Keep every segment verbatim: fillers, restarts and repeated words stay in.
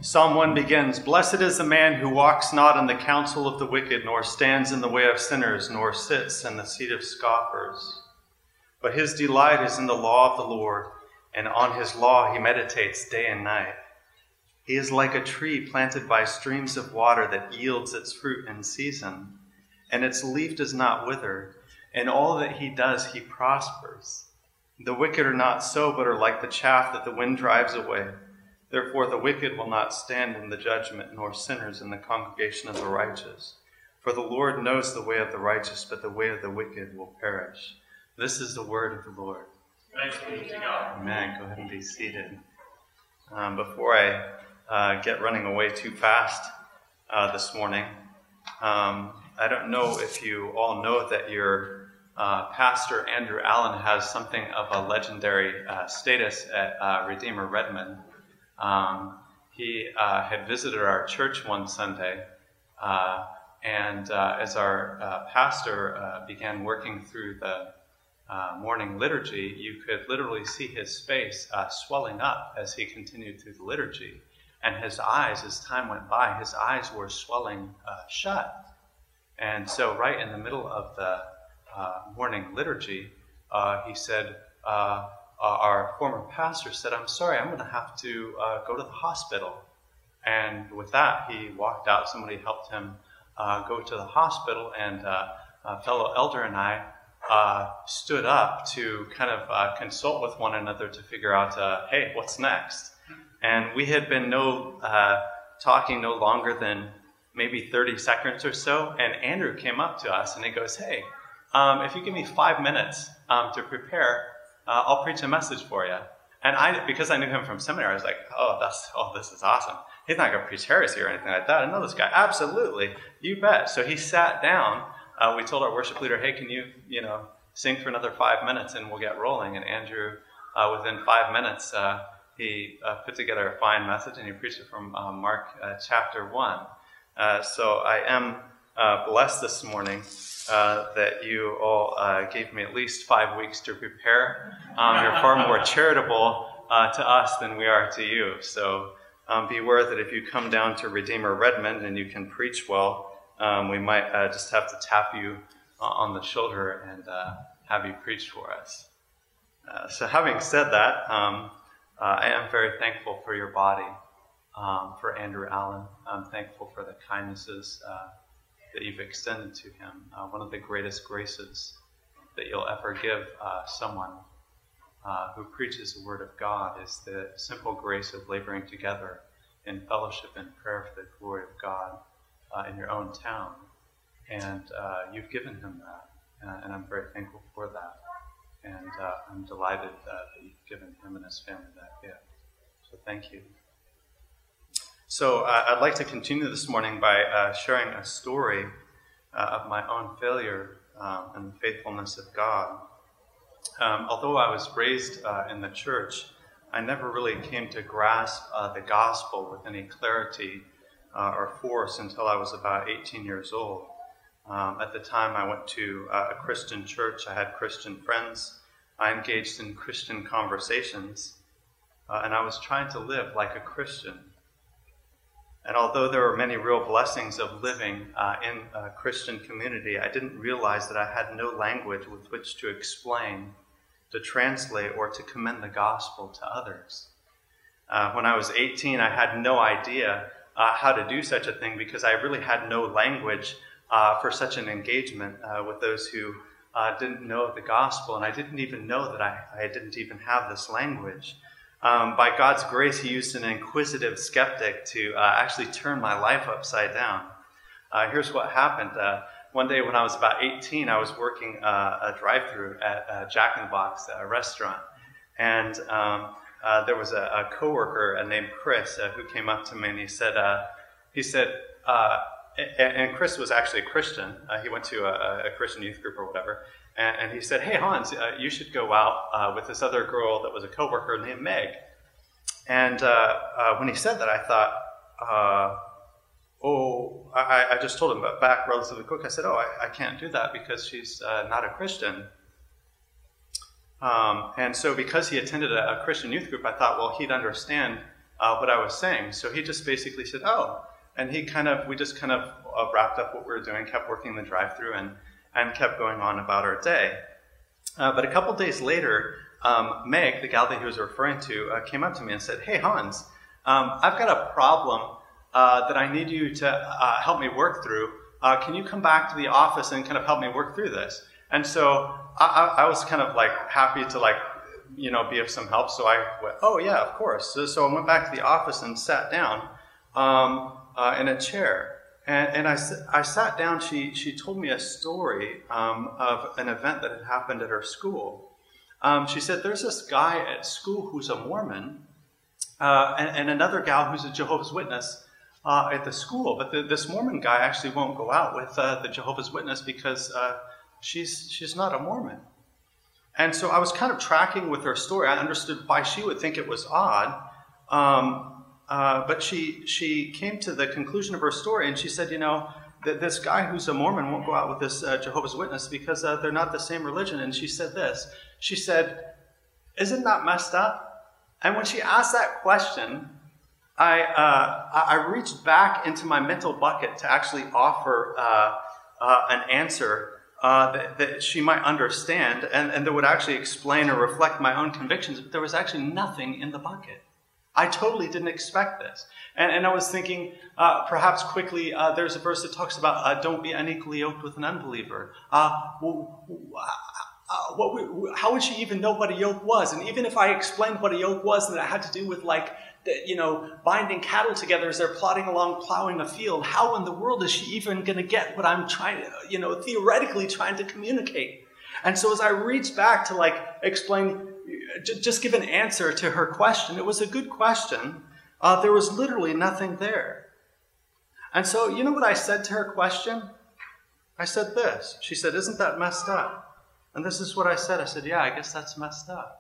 Psalm one begins, "Blessed is the man who walks not in the counsel of the wicked, nor stands in the way of sinners, nor sits in the seat of scoffers. But his delight is in the law of the Lord, and on his law he meditates day and night. He is like a tree planted by streams of water that yields its fruit in season, and its leaf does not wither. In all that he does, he prospers. The wicked are not so, but are like the chaff that the wind drives away. Therefore the wicked will not stand in the judgment, nor sinners in the congregation of the righteous. For the Lord knows the way of the righteous, but the way of the wicked will perish." This is the word of the Lord. Thanks be to God. Amen. Go ahead and be seated. Um, before I uh, get running away too fast uh, this morning, um, I don't know if you all know that your uh, pastor, Andrew Allen, has something of a legendary uh, status at uh, Redeemer Redmond. Um, he uh, had visited our church one Sunday, uh, and uh, as our uh, pastor uh, began working through the uh, morning liturgy, you could literally see his face uh, swelling up as he continued through the liturgy. And his eyes, as time went by, his eyes were swelling uh, shut. And so right in the middle of the uh, morning liturgy, uh, he said, uh, Uh, our former pastor said, "I'm sorry, I'm going to have to uh, go to the hospital." And with that, he walked out. Somebody helped him uh, go to the hospital, and uh, a fellow elder and I uh, stood up to kind of uh, consult with one another to figure out, uh, hey, what's next? And we had been no uh, talking no longer than maybe thirty seconds or so, and Andrew came up to us, and he goes, "Hey, um, if you give me five minutes um, to prepare, Uh, I'll preach a message for you." And I, because I knew him from seminary, I was like, oh, that's, oh, this is awesome. He's not going to preach heresy or anything like that. I know this guy. Absolutely. You bet. So he sat down. Uh, we told our worship leader, hey, can you, you know, sing for another five minutes and we'll get rolling. And Andrew, uh, within five minutes, uh, he uh, put together a fine message, and he preached it from uh, Mark uh, chapter one. Uh, so I am uh, blessed this morning Uh, that you all uh, gave me at least five weeks to prepare. Um, you're far more charitable uh, to us than we are to you. So um, beware that if you come down to Redeemer Redmond and you can preach well, um, we might uh, just have to tap you uh, on the shoulder and uh, have you preach for us. Uh, so having said that, um, uh, I am very thankful for your body, um, for Andrew Allen. I'm thankful for the kindnesses uh, that you've extended to him. Uh, one of the greatest graces that you'll ever give uh, someone uh, who preaches the Word of God is the simple grace of laboring together in fellowship and prayer for the glory of God uh, in your own town. And uh, you've given him that, uh, and I'm very thankful for that. And uh, I'm delighted uh, that you've given him and his family that gift. So thank you. So uh, I'd like to continue this morning by uh, sharing a story uh, of my own failure um, and the faithfulness of God. Um, although I was raised uh, in the church, I never really came to grasp uh, the gospel with any clarity uh, or force until I was about eighteen years old. Um, at the time, I went to uh, a Christian church. I had Christian friends. I engaged in Christian conversations, uh, and I was trying to live like a Christian. And although there were many real blessings of living uh, in a Christian community, I didn't realize that I had no language with which to explain, to translate, or to commend the gospel to others. Uh, when I was eighteen, I had no idea uh, how to do such a thing because I really had no language uh, for such an engagement uh, with those who uh, didn't know the gospel. And I didn't even know that I, I didn't even have this language. Um, by God's grace, he used an inquisitive skeptic to uh, actually turn my life upside down. Uh, here's what happened. Uh, one day when I was about eighteen, I was working uh, a drive-thru at uh, Jack in the Box, a restaurant. And um, uh, there was a, a coworker uh, named Chris uh, who came up to me and he said, uh, he said, uh, and, and Chris was actually a Christian. Uh, he went to a, a Christian youth group or whatever. And, and he said, "Hey, Hans, uh, you should go out uh, with this other girl that was a coworker named Meg." And uh, uh, when he said that, I thought, uh, oh, I, I just told him back relatively quick. I said, oh, I, I can't do that because she's uh, not a Christian. Um, and so because he attended a, a Christian youth group, I thought, well, he'd understand uh, what I was saying. So he just basically said, oh, and he kind of, we just kind of uh, wrapped up what we were doing, kept working the drive-through, and, and kept going on about our day. Uh, but a couple days later, um, Meg, the gal that he was referring to, uh, came up to me and said, hey, Hans, um, I've got a problem uh, that I need you to uh, help me work through. Uh, can you come back to the office and kind of help me work through this? And so I, I, I was kind of like happy to like, you know, be of some help. So I went, oh yeah, of course. So, so I went back to the office and sat down um, uh, in a chair. And, and I, I sat down. She, she told me a story um, of an event that had happened at her school. Um, she said, there's this guy at school who's a Mormon uh, and, and another gal who's a Jehovah's Witness uh, at the school. But the, this Mormon guy actually won't go out with uh, the Jehovah's Witness because uh, she's, she's not a Mormon. And so I was kind of tracking with her story. I understood why she would think it was odd. Um, uh, but she she came to the conclusion of her story, and she said, you know, that this guy who's a Mormon won't go out with this uh, Jehovah's Witness because uh, they're not the same religion. And she said this. She said, isn't that messed up? And when she asked that question, I uh, I reached back into my mental bucket to actually offer uh, uh, an answer Uh, that, that she might understand and, and that would actually explain or reflect my own convictions, but there was actually nothing in the bucket. I totally didn't expect this. And, and I was thinking, uh, perhaps quickly, uh, there's a verse that talks about uh, don't be unequally yoked with an unbeliever. Uh, well, uh, what we, how would she even know what a yoke was? And even if I explained what a yoke was, and it had to do with like, the, you know, binding cattle together as they're plodding along, plowing a field, how in the world is she even going to get what I'm trying to, you know, theoretically trying to communicate? And so as I reached back to like explain, just give an answer to her question, it was a good question. Uh, there was literally nothing there. And so, you know what I said to her question? I said this. She said, isn't that messed up? And this is what I said. I said, yeah, I guess that's messed up.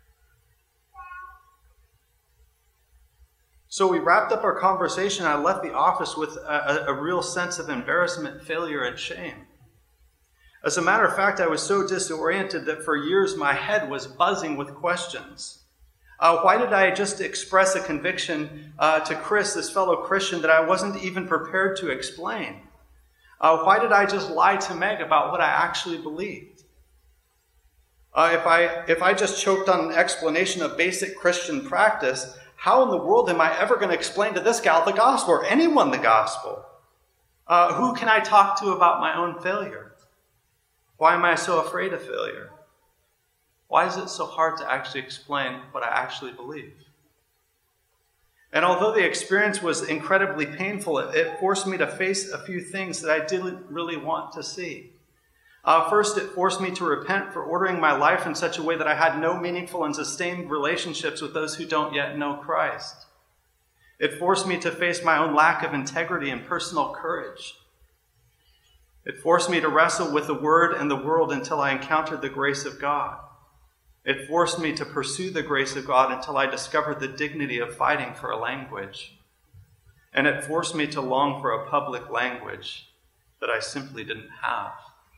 So we wrapped up our conversation. I left the office with a, a, a real sense of embarrassment, failure, and shame. As a matter of fact, I was so disoriented that for years my head was buzzing with questions. Uh, why did I just express a conviction uh, to Chris, this fellow Christian, that I wasn't even prepared to explain? Uh, why did I just lie to Meg about what I actually believed? Uh, if I if I just choked on an explanation of basic Christian practice, how in the world am I ever going to explain to this gal the gospel, or anyone the gospel? Uh, who can I talk to about my own failure? Why am I so afraid of failure? Why is it so hard to actually explain what I actually believe? And although the experience was incredibly painful, it, it forced me to face a few things that I didn't really want to see. Uh, first, it forced me to repent for ordering my life in such a way that I had no meaningful and sustained relationships with those who don't yet know Christ. It forced me to face my own lack of integrity and personal courage. It forced me to wrestle with the Word and the world until I encountered the grace of God. It forced me to pursue the grace of God until I discovered the dignity of fighting for a language. And it forced me to long for a public language that I simply didn't have.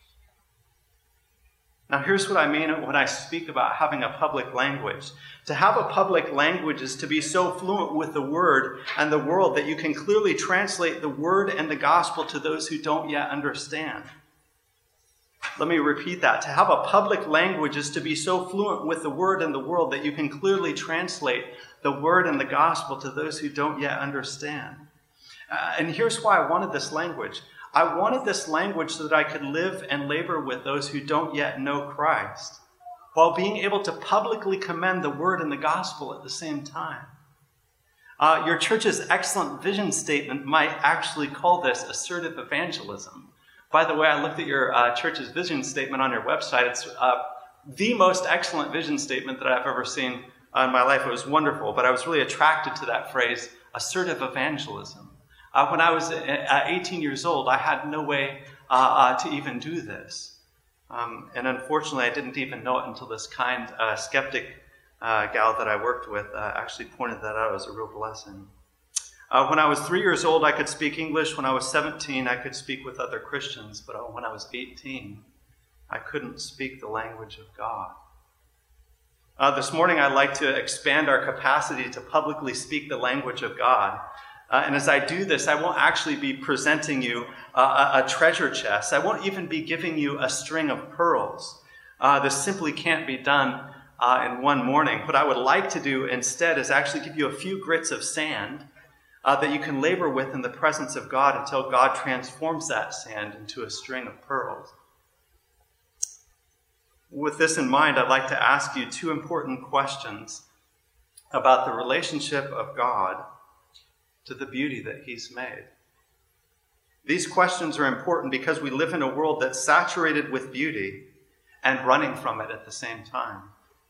Now, here's what I mean when I speak about having a public language. To have a public language is to be so fluent with the Word and the world that you can clearly translate the Word and the gospel to those who don't yet understand. Let me repeat that. To have a public language is to be so fluent with the Word and the world that you can clearly translate the Word and the gospel to those who don't yet understand. Uh, and here's why I wanted this language. I wanted this language so that I could live and labor with those who don't yet know Christ, while being able to publicly commend the Word and the gospel at the same time. Uh, your church's excellent vision statement might actually call this assertive evangelism. By the way, I looked at your uh, church's vision statement on your website. It's uh, the most excellent vision statement that I've ever seen uh, in my life. It was wonderful, but I was really attracted to that phrase, assertive evangelism. Uh, when I was uh, eighteen years old, I had no way uh, uh, to even do this. Um, and unfortunately, I didn't even know it until this kind uh, skeptic uh, gal that I worked with uh, actually pointed that out as a real blessing. Uh, when I was three years old, I could speak English. When I was seventeen, I could speak with other Christians. But when I was eighteen, I couldn't speak the language of God. Uh, this morning, I'd like to expand our capacity to publicly speak the language of God. Uh, and as I do this, I won't actually be presenting you uh, a, a treasure chest. I won't even be giving you a string of pearls. Uh, this simply can't be done uh, in one morning. What I would like to do instead is actually give you a few grits of sand uh, that you can labor with in the presence of God until God transforms that sand into a string of pearls. With this in mind, I'd like to ask you two important questions about the relationship of God to the beauty that He's made. These questions are important because we live in a world that's saturated with beauty and running from it at the same time.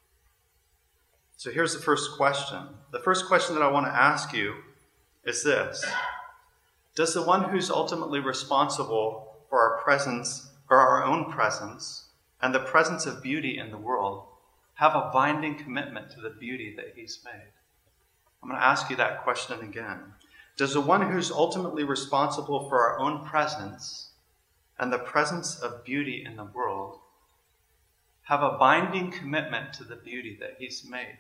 So here's the first question. The first question that I want to ask you is this: does the one who's ultimately responsible for our presence, or our own presence, and the presence of beauty in the world have a binding commitment to the beauty that He's made? I'm going to ask you that question again. Does the one who's ultimately responsible for our own presence and the presence of beauty in the world have a binding commitment to the beauty that He's made?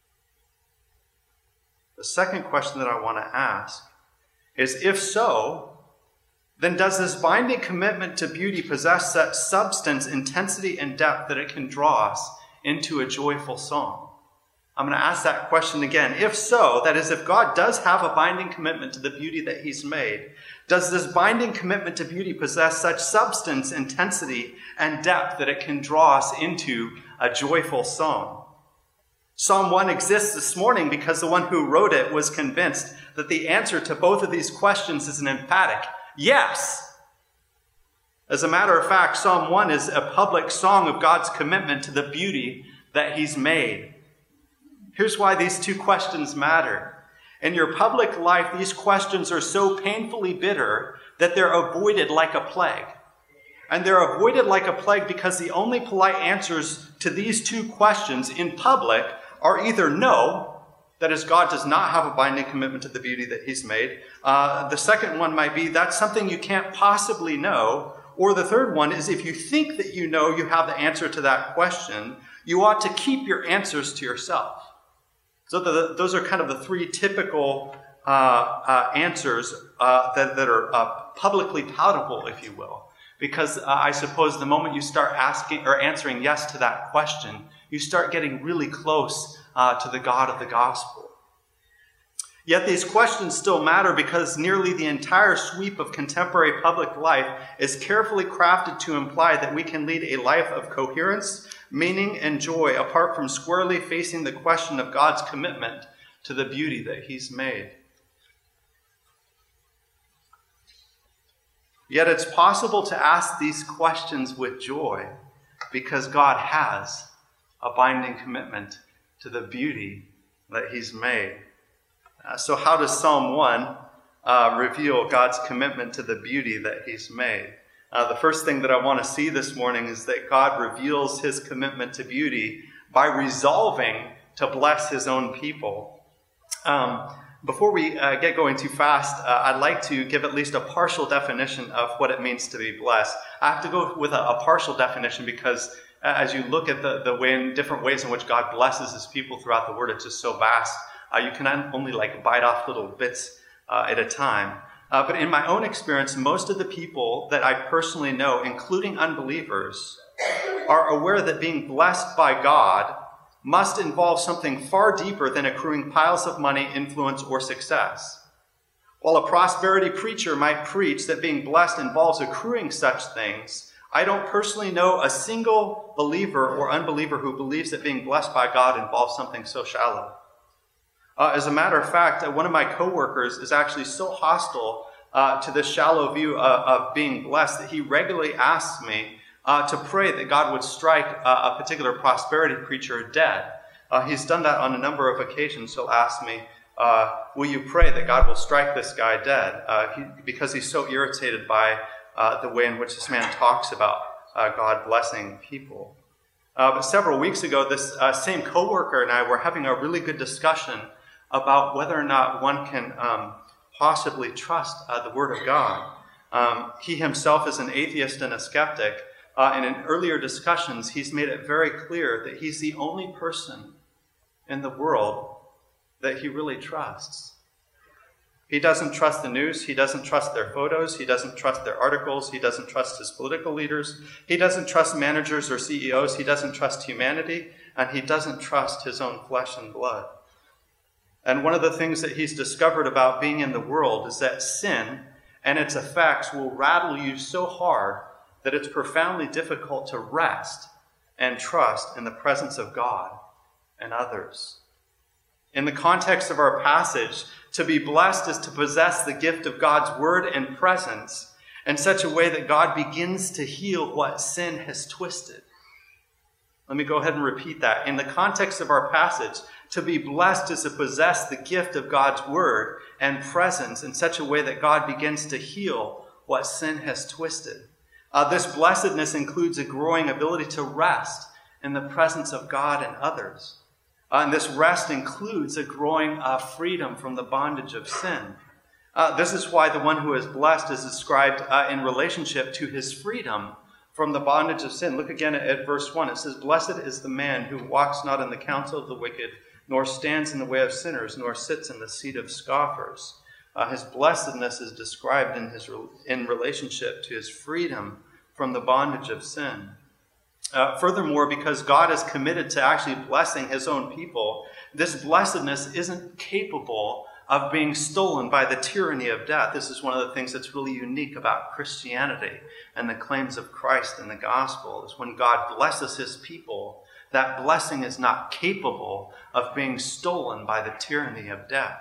The second question that I want to ask is, if so, then does this binding commitment to beauty possess such substance, intensity, and depth that it can draw us into a joyful song? I'm going to ask that question again. If so, that is, if God does have a binding commitment to the beauty that He's made, does this binding commitment to beauty possess such substance, intensity, and depth that it can draw us into a joyful song? Psalm one exists this morning because the one who wrote it was convinced that the answer to both of these questions is an emphatic yes. As a matter of fact, Psalm one is a public song of God's commitment to the beauty that He's made. Here's why these two questions matter. In your public life, these questions are so painfully bitter that they're avoided like a plague. And they're avoided like a plague because the only polite answers to these two questions in public are either no, that is, God does not have a binding commitment to the beauty that He's made. Uh, the second one might be, that's something you can't possibly know. Or the third one is, if you think that you know you have the answer to that question, you ought to keep your answers to yourself. So the, those are kind of the three typical uh, uh, answers uh, that, that are uh, publicly palatable, if you will. Because uh, I suppose the moment you start asking or answering yes to that question, you start getting really close uh, to the God of the gospel. Yet these questions still matter because nearly the entire sweep of contemporary public life is carefully crafted to imply that we can lead a life of coherence, meaning, and joy apart from squarely facing the question of God's commitment to the beauty that He's made. Yet it's possible to ask these questions with joy because God has a binding commitment to the beauty that He's made. Uh, so how does Psalm one uh, reveal God's commitment to the beauty that He's made? Uh, the first thing that I want to see this morning is that God reveals His commitment to beauty by resolving to bless His own people. Um, before we uh, get going too fast, uh, I'd like to give at least a partial definition of what it means to be blessed. I have to go with a, a partial definition because uh, as you look at the, the way in different ways in which God blesses His people throughout the Word, it's just so vast. Uh, you can only like bite off little bits uh, at a time. Uh, but in my own experience, most of the people that I personally know, including unbelievers, are aware that being blessed by God must involve something far deeper than accruing piles of money, influence, or success. While a prosperity preacher might preach that being blessed involves accruing such things, I don't personally know a single believer or unbeliever who believes that being blessed by God involves something so shallow. Uh, as a matter of fact, uh, one of my coworkers is actually so hostile uh, to this shallow view uh, of being blessed that he regularly asks me uh, to pray that God would strike uh, a particular prosperity preacher dead. Uh, he's done that on a number of occasions. He'll ask me, uh, will you pray that God will strike this guy dead? Uh, he, because he's so irritated by uh, the way in which this man talks about uh, God blessing people. Uh, but several weeks ago, this uh, same coworker and I were having a really good discussion about whether or not one can um, possibly trust uh, the Word of God. Um, he himself is an atheist and a skeptic, uh, and in earlier discussions, he's made it very clear that he's the only person in the world that he really trusts. He doesn't trust the news. He doesn't trust their photos. He doesn't trust their articles. He doesn't trust his political leaders. He doesn't trust managers or C E Os. He doesn't trust humanity. And he doesn't trust his own flesh and blood. And one of the things that he's discovered about being in the world is that sin and its effects will rattle you so hard that it's profoundly difficult to rest and trust in the presence of God and others. In the context of our passage, to be blessed is to possess the gift of God's word and presence in such a way that God begins to heal what sin has twisted. Let me go ahead and repeat that. In the context of our passage, to be blessed is to possess the gift of God's word and presence in such a way that God begins to heal what sin has twisted. Uh, this blessedness includes a growing ability to rest in the presence of God and others. Uh, and this rest includes a growing uh, freedom from the bondage of sin. Uh, this is why the one who is blessed is described uh, in relationship to his freedom from the bondage of sin. Look again at, at verse one. It says, "Blessed is the man who walks not in the counsel of the wicked, nor stands in the way of sinners, nor sits in the seat of scoffers." Uh, his blessedness is described in his in relationship to his freedom from the bondage of sin. Uh, furthermore, because God is committed to actually blessing his own people, this blessedness isn't capable of being stolen by the tyranny of death. This is one of the things that's really unique about Christianity and the claims of Christ in the gospel, is when God blesses his people, that blessing is not capable of being stolen by the tyranny of death.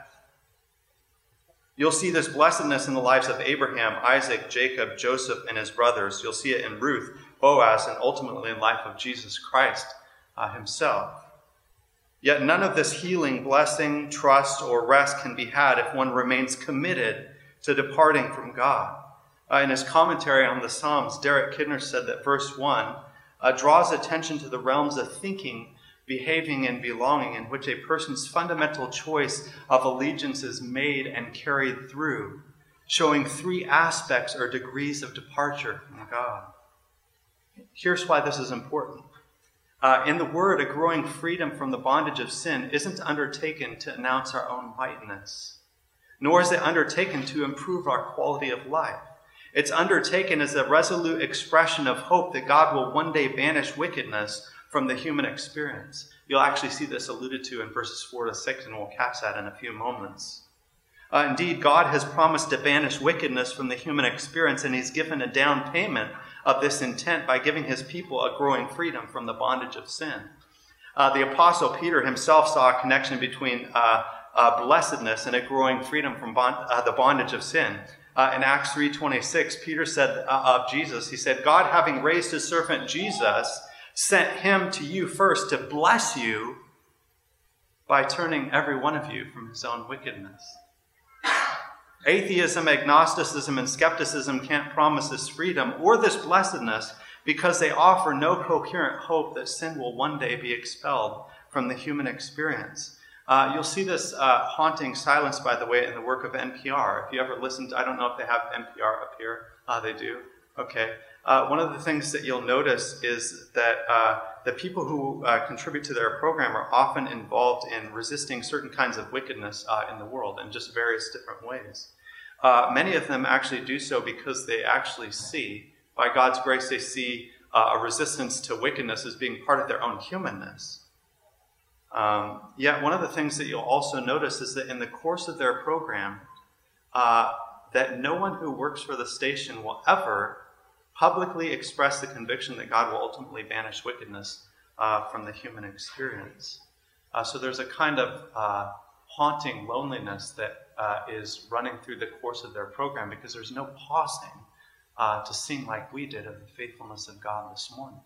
You'll see this blessedness in the lives of Abraham, Isaac, Jacob, Joseph, and his brothers. You'll see it in Ruth, Boaz, and ultimately in the life of Jesus Christ uh, himself. Yet none of this healing, blessing, trust, or rest can be had if one remains committed to departing from God. Uh, in his commentary on the Psalms, Derek Kidner said that verse one uh, draws attention to the realms of thinking, behaving, and belonging in which a person's fundamental choice of allegiance is made and carried through, showing three aspects or degrees of departure from God. Here's why this is important. Uh, in the Word, a growing freedom from the bondage of sin isn't undertaken to announce our own whiteness, nor is it undertaken to improve our quality of life. It's undertaken as a resolute expression of hope that God will one day banish wickedness from the human experience. You'll actually see this alluded to in verses four to six, and we'll catch that in a few moments. Uh, indeed, God has promised to banish wickedness from the human experience, and he's given a down payment of this intent by giving his people a growing freedom from the bondage of sin. Uh, the Apostle Peter himself saw a connection between uh, uh, blessedness and a growing freedom from bond, uh, the bondage of sin. Uh, in Acts three twenty-six, Peter said uh, of Jesus, he said, "God, having raised his servant Jesus, sent him to you first to bless you by turning every one of you from his own wickedness." Atheism, agnosticism, and skepticism can't promise this freedom or this blessedness because they offer no coherent hope that sin will one day be expelled from the human experience. Uh, you'll see this uh, haunting silence, by the way, in the work of N P R. If you ever listened, I don't know if they have N P R up here. Uh, they do? Okay. Uh, one of the things that you'll notice is that uh, the people who uh, contribute to their program are often involved in resisting certain kinds of wickedness uh, in the world in just various different ways. Uh, many of them actually do so because they actually see, by God's grace, they see uh, a resistance to wickedness as being part of their own humanness. Um, yet one of the things that you'll also notice is that in the course of their program, uh, that no one who works for the station will ever publicly express the conviction that God will ultimately banish wickedness uh, from the human experience. Uh, so there's a kind of uh, haunting loneliness that uh, is running through the course of their program because there's no pausing uh, to sing like we did of the faithfulness of God this morning.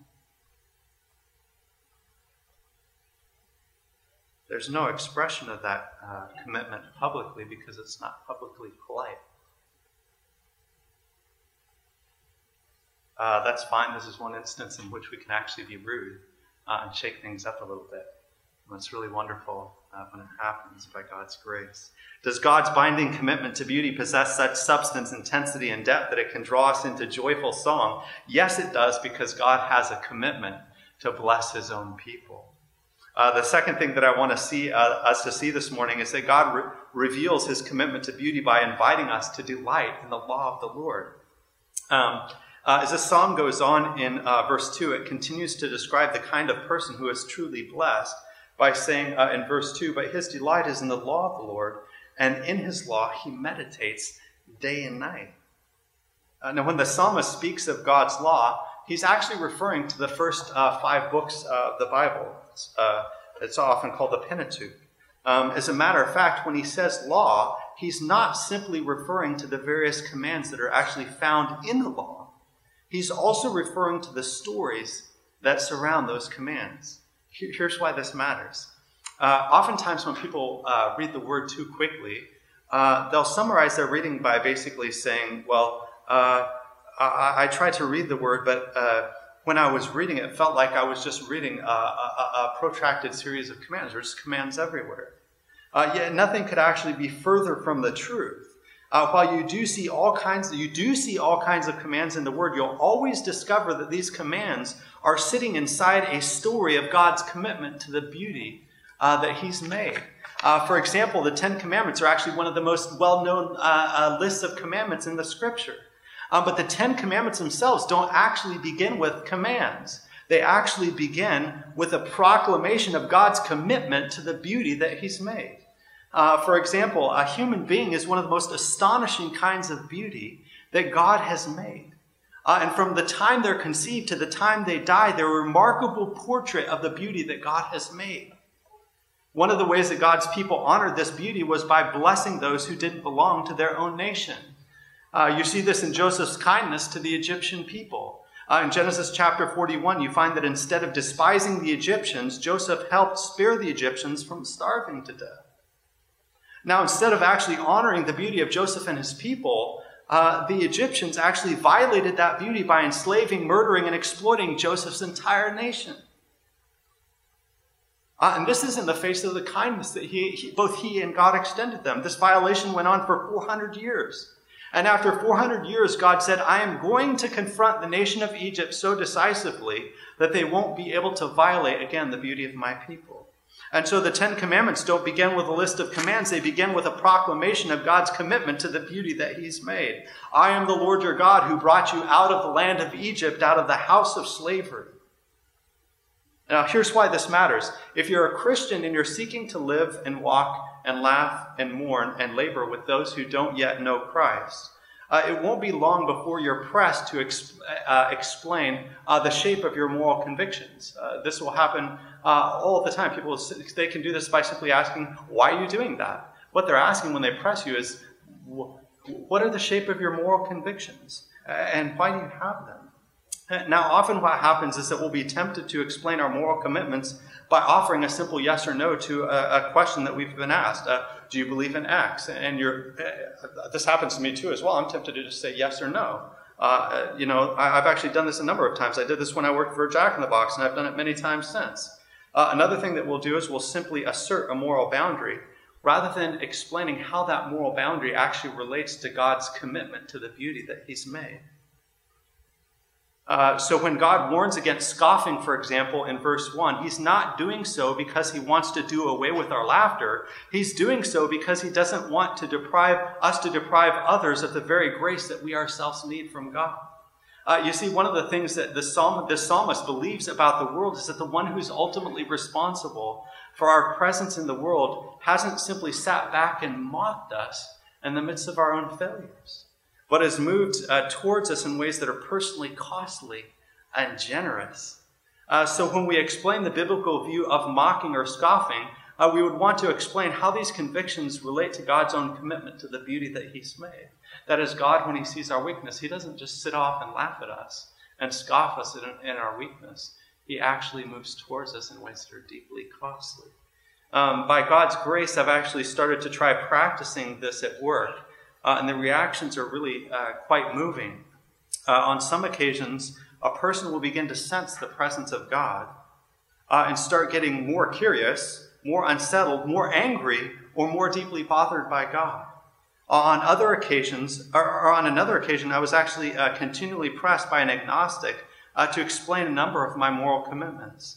There's no expression of that uh, commitment publicly because it's not publicly polite. Uh, that's fine. This is one instance in which we can actually be rude uh, and shake things up a little bit. And it's really wonderful uh, when it happens by God's grace. Does God's binding commitment to beauty possess such substance, intensity, and depth that it can draw us into joyful song? Yes, it does, because God has a commitment to bless his own people. Uh, the second thing that I want to see uh, us to see this morning is that God re- reveals his commitment to beauty by inviting us to delight in the law of the Lord. Um, uh, as this psalm goes on in uh, verse two, it continues to describe the kind of person who is truly blessed by saying uh, in verse two, but his delight is in the law of the Lord, and in his law he meditates day and night. Uh, now, when the psalmist speaks of God's law, he's actually referring to the first uh, five books of the Bible. It's, uh, it's often called the Pentateuch. Um, as a matter of fact, when he says law, he's not simply referring to the various commands that are actually found in the law. He's also referring to the stories that surround those commands. Here, here's why this matters. Uh, oftentimes when people uh, read the word too quickly, uh, they'll summarize their reading by basically saying, well, uh, I, I tried to read the word, but uh, when I was reading it, it felt like I was just reading a, a, a protracted series of commands. There's commands everywhere. Uh, yet nothing could actually be further from the truth. Uh, while you do see all kinds, you do see all kinds of commands in the Word, you'll always discover that these commands are sitting inside a story of God's commitment to the beauty uh, that He's made. Uh, for example, the Ten Commandments are actually one of the most well-known uh, uh, lists of commandments in the Scripture. Um, but the Ten Commandments themselves don't actually begin with commands. They actually begin with a proclamation of God's commitment to the beauty that He's made. Uh, for example, a human being is one of the most astonishing kinds of beauty that God has made. Uh, and from the time they're conceived to the time they die, they're a remarkable portrait of the beauty that God has made. One of the ways that God's people honored this beauty was by blessing those who didn't belong to their own nation. Uh, you see this in Joseph's kindness to the Egyptian people. Uh, in Genesis chapter forty-one, you find that instead of despising the Egyptians, Joseph helped spare the Egyptians from starving to death. Now, instead of actually honoring the beauty of Joseph and his people, uh, the Egyptians actually violated that beauty by enslaving, murdering, and exploiting Joseph's entire nation. Uh, and this is in the face of the kindness that he, he, both he and God extended them. This violation went on for four hundred years. And after four hundred years, God said, I am going to confront the nation of Egypt so decisively that they won't be able to violate again the beauty of my people. And so the Ten Commandments don't begin with a list of commands. They begin with a proclamation of God's commitment to the beauty that He's made. I am the Lord your God who brought you out of the land of Egypt, out of the house of slavery. Now, here's why this matters. If you're a Christian and you're seeking to live and walk and laugh and mourn and labor with those who don't yet know Christ, uh, it won't be long before you're pressed to exp- uh, explain uh, the shape of your moral convictions. Uh, this will happen uh, all the time. People, they can do this by simply asking, why are you doing that? What they're asking when they press you is, what are the shape of your moral convictions? And why do you have them? Now, often what happens is that we'll be tempted to explain our moral commitments by offering a simple yes or no to a, a question that we've been asked. Uh, do you believe in X? And you're, uh, this happens to me too as well. I'm tempted to just say yes or no. Uh, you know, I, I've actually done this a number of times. I did this when I worked for Jack in the Box, and I've done it many times since. Uh, another thing that we'll do is we'll simply assert a moral boundary rather than explaining how that moral boundary actually relates to God's commitment to the beauty that He's made. Uh, so when God warns against scoffing, for example, in verse one, He's not doing so because He wants to do away with our laughter. He's doing so because He doesn't want to deprive us to deprive others of the very grace that we ourselves need from God. Uh, you see, one of the things that the psalm, this psalmist believes about the world is that the one who's ultimately responsible for our presence in the world hasn't simply sat back and mocked us in the midst of our own failures, but has moved uh, towards us in ways that are personally costly and generous. Uh, so when we explain the biblical view of mocking or scoffing, uh, we would want to explain how these convictions relate to God's own commitment to the beauty that He's made. That is, God, when He sees our weakness, He doesn't just sit off and laugh at us and scoff us in, in our weakness. He actually moves towards us in ways that are deeply costly. Um, by God's grace, I've actually started to try practicing this at work. Uh, and the reactions are really uh, quite moving. Uh, on some occasions, a person will begin to sense the presence of God uh, and start getting more curious, more unsettled, more angry, or more deeply bothered by God. On other occasions, or, or on another occasion, I was actually uh, continually pressed by an agnostic uh, to explain a number of my moral commitments.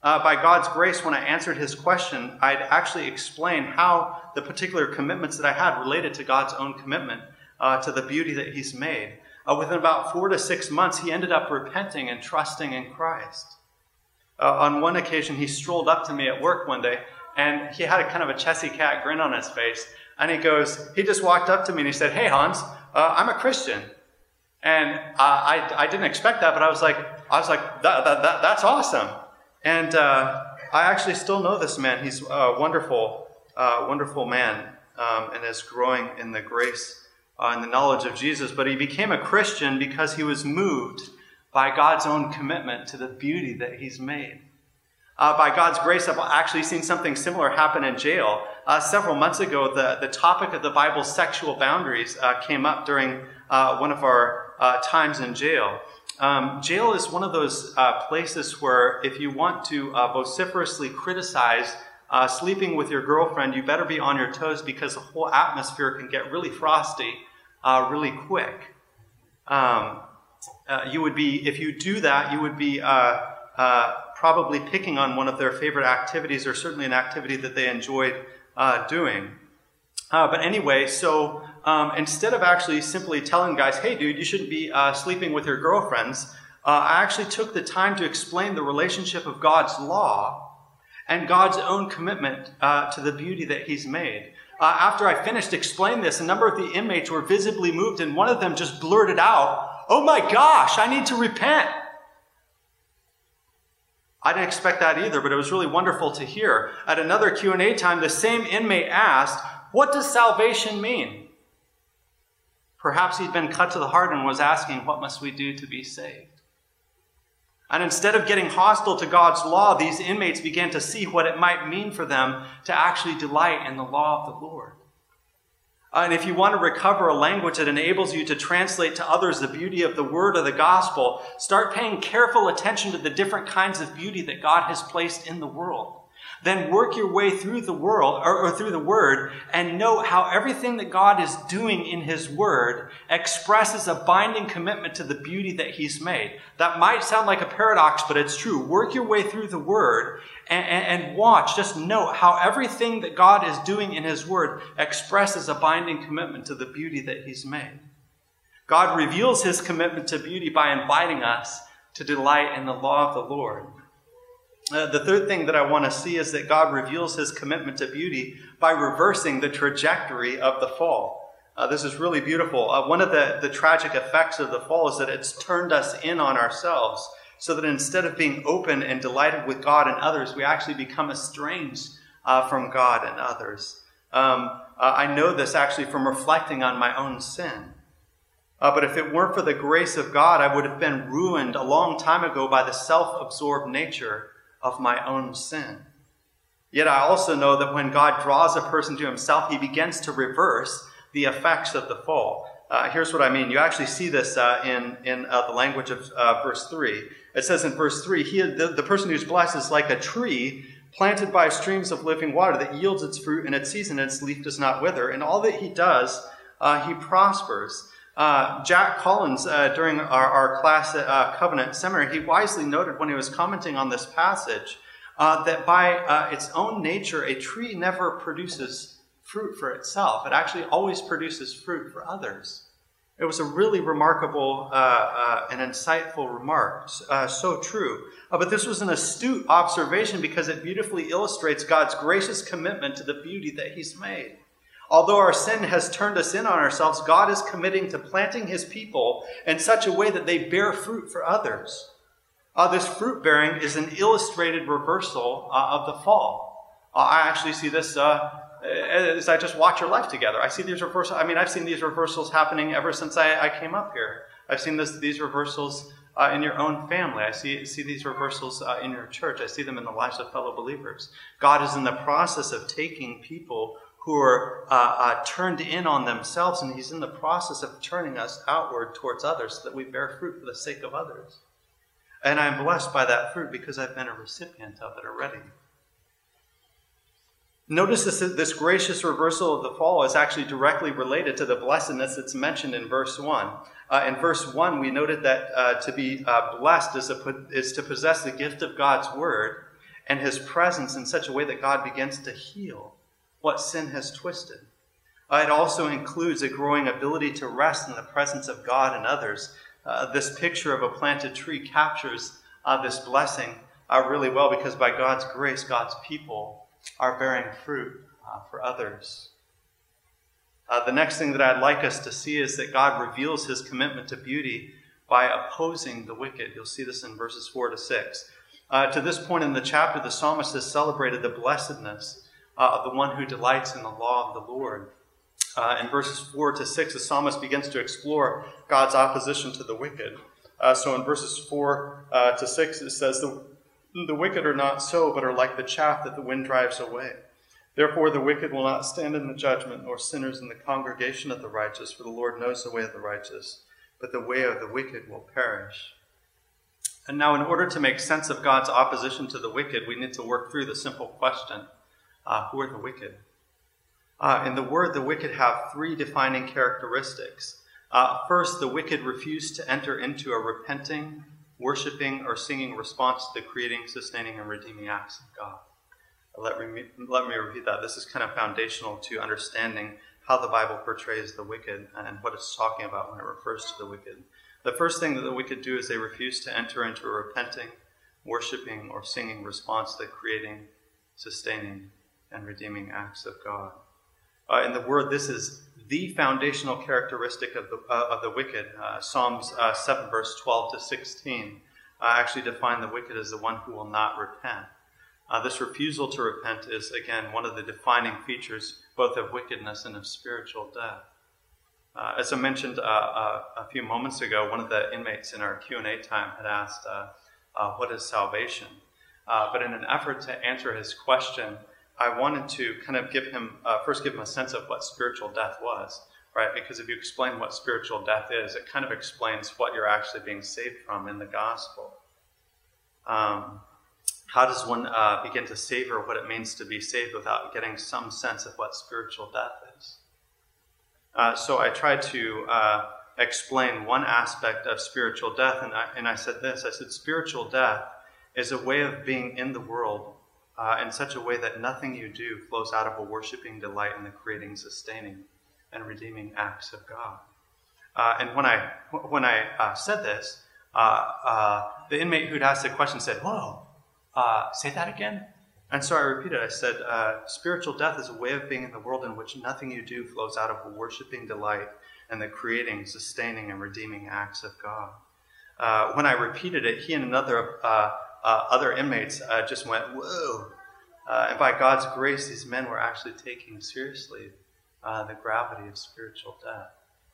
Uh, by God's grace, when I answered his question, I'd actually explain how the particular commitments that I had related to God's own commitment uh, to the beauty that he's made. Uh, within about four to six months, he ended up repenting and trusting in Christ. Uh, on one occasion, he strolled up to me at work one day, and he had a kind of a Chessy cat grin on his face. And he goes, he just walked up to me and he said, "Hey, Hans, uh, I'm a Christian." And uh, I, I didn't expect that, but I was like, I was like, that, that, that, that's awesome. And uh, I actually still know this man. He's a wonderful, uh, wonderful man, um, and is growing in the grace uh, and the knowledge of Jesus. But he became a Christian because he was moved by God's own commitment to the beauty that he's made. Uh, by God's grace, I've actually seen something similar happen in jail. Uh, several months ago, the, the topic of the Bible's sexual boundaries uh, came up during uh, one of our uh, times in jail. Um, jail is one of those uh, places where if you want to uh, vociferously criticize uh, sleeping with your girlfriend, you better be on your toes because the whole atmosphere can get really frosty uh, really quick. Um, uh, you would be, if you do that, you would be uh, uh, probably picking on one of their favorite activities, or certainly an activity that they enjoyed uh, doing. Uh, but anyway, so um, instead of actually simply telling guys, "Hey, dude, you shouldn't be uh, sleeping with your girlfriends," uh, I actually took the time to explain the relationship of God's law and God's own commitment uh, to the beauty that he's made. Uh, after I finished explaining this, a number of the inmates were visibly moved, and one of them just blurted out, "Oh my gosh, I need to repent." I didn't expect that either, but it was really wonderful to hear. At another Q and A time, the same inmate asked, "What does salvation mean?" Perhaps he'd been cut to the heart and was asking, "What must we do to be saved?" And instead of getting hostile to God's law, these inmates began to see what it might mean for them to actually delight in the law of the Lord. Uh, and if you want to recover a language that enables you to translate to others the beauty of the word or the gospel, start paying careful attention to the different kinds of beauty that God has placed in the world. Then work your way through the world or, or through the word and note how everything that God is doing in his word expresses a binding commitment to the beauty that he's made. That might sound like a paradox, but it's true. Work your way through the word and, and, and watch, just note how everything that God is doing in his word expresses a binding commitment to the beauty that he's made. God reveals his commitment to beauty by inviting us to delight in the law of the Lord. Uh, the third thing that I want to see is that God reveals his commitment to beauty by reversing the trajectory of the fall. Uh, this is really beautiful. Uh, one of the, the tragic effects of the fall is that it's turned us in on ourselves, so that instead of being open and delighted with God and others, we actually become estranged uh, from God and others. Um, uh, I know this actually from reflecting on my own sin. Uh, but if it weren't for the grace of God, I would have been ruined a long time ago by the self-absorbed nature of my own sin. Yet I also know that when God draws a person to himself, he begins to reverse the effects of the fall. Uh, here's what I mean. You actually see this uh, in, in uh, the language of uh, verse three. It says in verse three, he, the, the person who's blessed is like a tree planted by streams of living water that yields its fruit in its season, and its leaf does not wither. And all that he does, uh, he prospers. Uh, Jack Collins, uh, during our, our class at uh, Covenant Seminary, he wisely noted when he was commenting on this passage uh, that by uh, its own nature, a tree never produces fruit for itself. It actually always produces fruit for others. It was a really remarkable uh, uh, and insightful remark, uh, so true. Uh, but this was an astute observation because it beautifully illustrates God's gracious commitment to the beauty that he's made. Although our sin has turned us in on ourselves, God is committing to planting his people in such a way that they bear fruit for others. Uh, this fruit bearing is an illustrated reversal uh, of the fall. Uh, I actually see this uh, as I just watch your life together. I see these reversals. I mean, I've seen these reversals happening ever since I, I came up here. I've seen this, these reversals uh, in your own family. I see, see these reversals uh, in your church. I see them in the lives of fellow believers. God is in the process of taking people who are uh, uh, turned in on themselves, and he's in the process of turning us outward towards others so that we bear fruit for the sake of others. And I'm blessed by that fruit because I've been a recipient of it already. Notice this, this gracious reversal of the fall is actually directly related to the blessedness that's mentioned in verse one. Uh, in verse one, we noted that uh, to be uh, blessed is, a, is to possess the gift of God's word. and his presence in such a way that God begins to heal what sin has twisted. Uh, it also includes a growing ability to rest in the presence of God and others. Uh, this picture of a planted tree captures uh, this blessing uh, really well, because by God's grace, God's people are bearing fruit uh, for others. Uh, the next thing that I'd like us to see is that God reveals his commitment to beauty by opposing the wicked. You'll see this in verses four to six. Uh, to this point in the chapter, the psalmist has celebrated the blessedness uh, of the one who delights in the law of the Lord. Uh, in verses four to six, the psalmist begins to explore God's opposition to the wicked. Uh, so in verses four uh, to six, it says, the, the wicked are not so, but are like the chaff that the wind drives away. Therefore the wicked will not stand in the judgment, nor sinners in the congregation of the righteous, for the Lord knows the way of the righteous, but the way of the wicked will perish. And now, in order to make sense of God's opposition to the wicked, we need to work through the simple question, uh, who are the wicked? Uh, in the word, the wicked have three defining characteristics. Uh, first, the wicked refuse to enter into a repenting, worshiping, or singing response to the creating, sustaining, and redeeming acts of God. Let me, let me repeat that. This is kind of foundational to understanding how the Bible portrays the wicked and what it's talking about when it refers to the wicked. The first thing that the wicked do is they refuse to enter into a repenting, worshiping, or singing response to the creating, sustaining, and redeeming acts of God. Uh, in the word, this is the foundational characteristic of the, uh, of the wicked. Uh, Psalms uh, seven, verse twelve to sixteen uh, actually define the wicked as the one who will not repent. Uh, this refusal to repent is, again, one of the defining features both of wickedness and of spiritual death. Uh, as I mentioned uh, uh, a few moments ago, one of the inmates in our Q and A time had asked, uh, uh, what is salvation? Uh, but in an effort to answer his question, I wanted to kind of give him, uh, first give him a sense of what spiritual death was, right? Because if you explain what spiritual death is, it kind of explains what you're actually being saved from in the gospel. Um, how does one uh, begin to savor what it means to be saved without getting some sense of what spiritual death is? Uh, so I tried to uh, explain one aspect of spiritual death, and I, and I said this. I said, spiritual death is a way of being in the world uh, in such a way that nothing you do flows out of a worshiping delight in the creating, sustaining, and redeeming acts of God. Uh, and when I when I uh, said this, uh, uh, the inmate who'd asked the question said, whoa, uh, say that again? And so I repeated, I said, uh, spiritual death is a way of being in the world in which nothing you do flows out of a worshiping delight and the creating, sustaining, and redeeming acts of God. Uh, when I repeated it, he and another uh, uh, other inmates uh, just went, whoa. Uh, and by God's grace, these men were actually taking seriously uh, the gravity of spiritual death.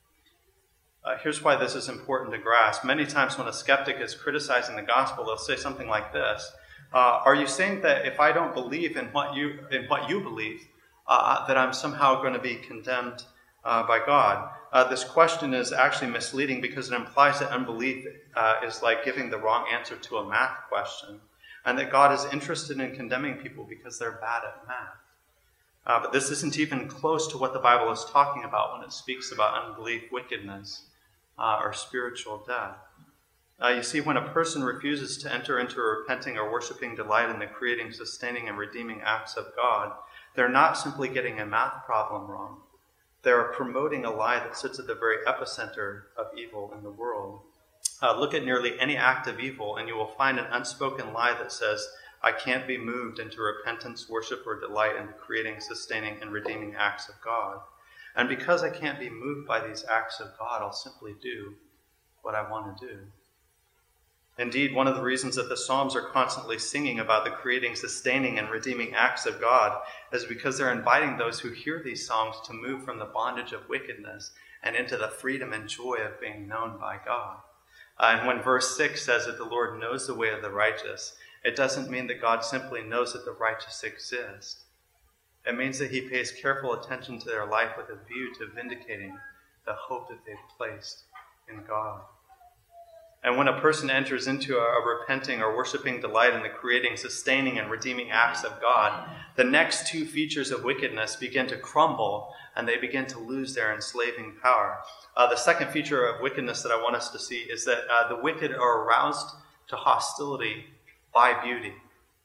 Uh, here's why this is important to grasp. Many times when a skeptic is criticizing the gospel, they'll say something like this. Uh, are you saying that if I don't believe in what you in what you believe, uh, that I'm somehow going to be condemned uh, by God? Uh, this question is actually misleading because it implies that unbelief uh, is like giving the wrong answer to a math question, and that God is interested in condemning people because they're bad at math. Uh, but this isn't even close to what the Bible is talking about when it speaks about unbelief, wickedness, uh, or spiritual death. Uh, you see, when a person refuses to enter into a repenting or worshiping delight in the creating, sustaining, and redeeming acts of God, they're not simply getting a math problem wrong. They're promoting a lie that sits at the very epicenter of evil in the world. Uh, look at nearly any act of evil, and you will find an unspoken lie that says, I can't be moved into repentance, worship, or delight in the creating, sustaining, and redeeming acts of God. And because I can't be moved by these acts of God, I'll simply do what I want to do. Indeed, one of the reasons that the Psalms are constantly singing about the creating, sustaining, and redeeming acts of God is because they're inviting those who hear these songs to move from the bondage of wickedness and into the freedom and joy of being known by God. Uh, and when verse six says that the Lord knows the way of the righteous, it doesn't mean that God simply knows that the righteous exist. It means that he pays careful attention to their life with a view to vindicating the hope that they've placed in God. And when a person enters into a, a repenting or worshiping delight in the creating, sustaining, and redeeming acts of God, the next two features of wickedness begin to crumble and they begin to lose their enslaving power. Uh, the second feature of wickedness that I want us to see is that uh, the wicked are aroused to hostility by beauty.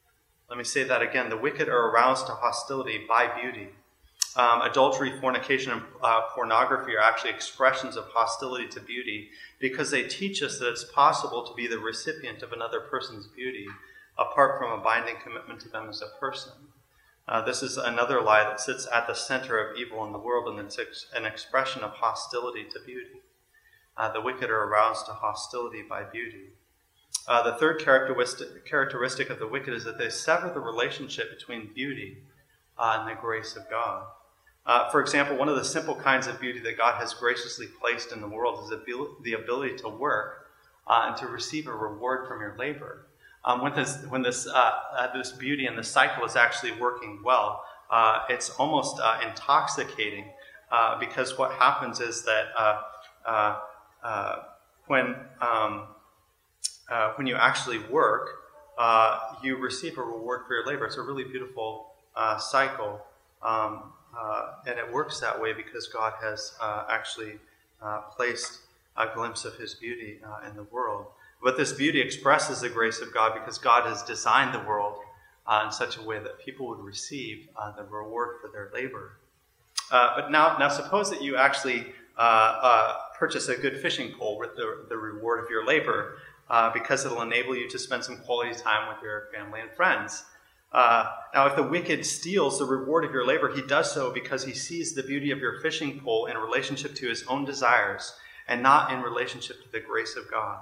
Let me say that again. The wicked are aroused to hostility by beauty. Um, adultery, fornication, and uh, pornography are actually expressions of hostility to beauty because they teach us that it's possible to be the recipient of another person's beauty apart from a binding commitment to them as a person. Uh, this is another lie that sits at the center of evil in the world, and it's ex- an expression of hostility to beauty. Uh, the wicked are aroused to hostility by beauty. Uh, the third characteristic, characteristic of the wicked is that they sever the relationship between beauty uh, and the grace of God. Uh, for example, one of the simple kinds of beauty that God has graciously placed in the world is the ability to work uh, and to receive a reward from your labor. Um, when this, when this, uh, uh, this beauty and the cycle is actually working well, uh, it's almost uh, intoxicating uh, because what happens is that uh, uh, uh, when um, uh, when you actually work, uh, you receive a reward for your labor. It's a really beautiful uh, cycle, um, uh, and it works that way because God has uh, actually uh, placed a glimpse of His beauty uh, in the world. But this beauty expresses the grace of God because God has designed the world uh, in such a way that people would receive uh, the reward for their labor. Uh, but now, now suppose that you actually uh, uh, purchase a good fishing pole with the, the reward of your labor uh, because it'll enable you to spend some quality time with your family and friends. Uh, now, if the wicked steals the reward of your labor, he does so because he sees the beauty of your fishing pole in relationship to his own desires and not in relationship to the grace of God.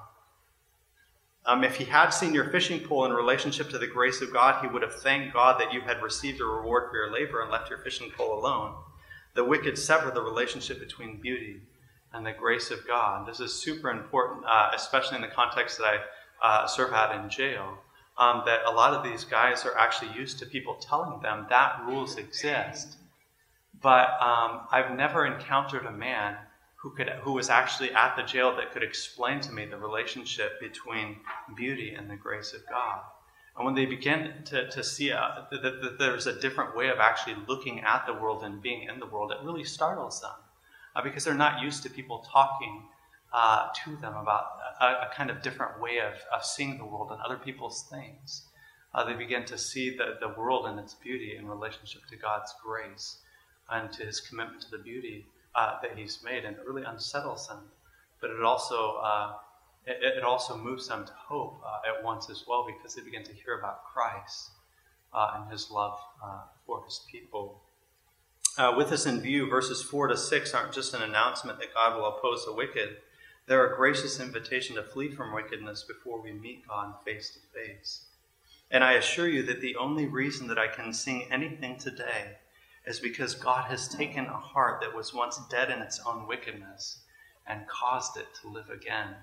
Um, if he had seen your fishing pole in relationship to the grace of God, he would have thanked God that you had received a reward for your labor and left your fishing pole alone. The wicked sever the relationship between beauty and the grace of God. This is super important, uh, especially in the context that I uh, serve at in jail, um, that a lot of these guys are actually used to people telling them that rules exist. But um, I've never encountered a man who could, who was actually at the jail that could explain to me the relationship between beauty and the grace of God. And when they begin to, to see uh, that, that there's a different way of actually looking at the world and being in the world, it really startles them uh, because they're not used to people talking uh, to them about a, a kind of different way of, of seeing the world and other people's things. Uh, they begin to see the, the world and its beauty in relationship to God's grace and to His commitment to the beauty Uh, that He's made, and it really unsettles them. But it also uh, it, it also moves them to hope uh, at once as well, because they begin to hear about Christ uh, and His love uh, for His people. Uh, with this in view, verses four to six aren't just an announcement that God will oppose the wicked. They're a gracious invitation to flee from wickedness before we meet God face to face. And I assure you that the only reason that I can sing anything today is because God has taken a heart that was once dead in its own wickedness and caused it to live again.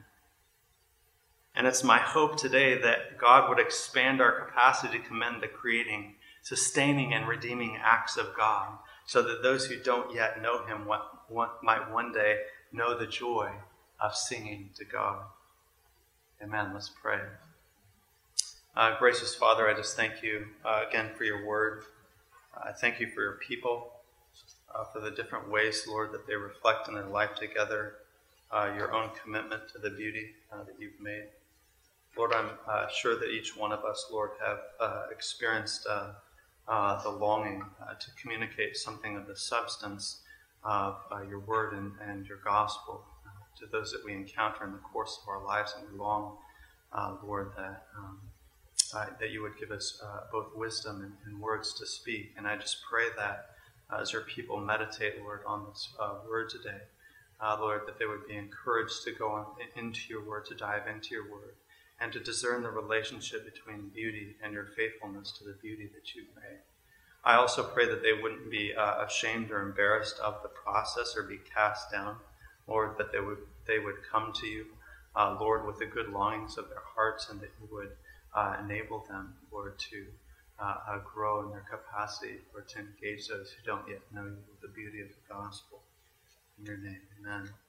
And it's my hope today that God would expand our capacity to commend the creating, sustaining, and redeeming acts of God, so that those who don't yet know Him might one day know the joy of singing to God. Amen. Let's pray. Uh, gracious Father, I just thank you uh, again for your word. I thank you for your people, uh, for the different ways, Lord, that they reflect in their life together, uh, your own commitment to the beauty uh, that you've made. Lord, I'm uh, sure that each one of us, Lord, have uh, experienced uh, uh, the longing uh, to communicate something of the substance of uh, your word and, and your gospel uh, to those that we encounter in the course of our lives, and we long, uh, Lord, that um, Uh, that you would give us uh, both wisdom and, and words to speak. And I just pray that uh, as your people meditate, Lord, on this uh, word today, uh, Lord, that they would be encouraged to go on, into your word, to dive into your word, and to discern the relationship between beauty and your faithfulness to the beauty that you've made. I also pray that they wouldn't be uh, ashamed or embarrassed of the process or be cast down, Lord, that they would, they would come to you, uh, Lord, with the good longings of their hearts, and that you would Uh, enable them, Lord, to uh, uh, grow in their capacity, or to engage those who don't yet know you with the beauty of the gospel. In your name, amen.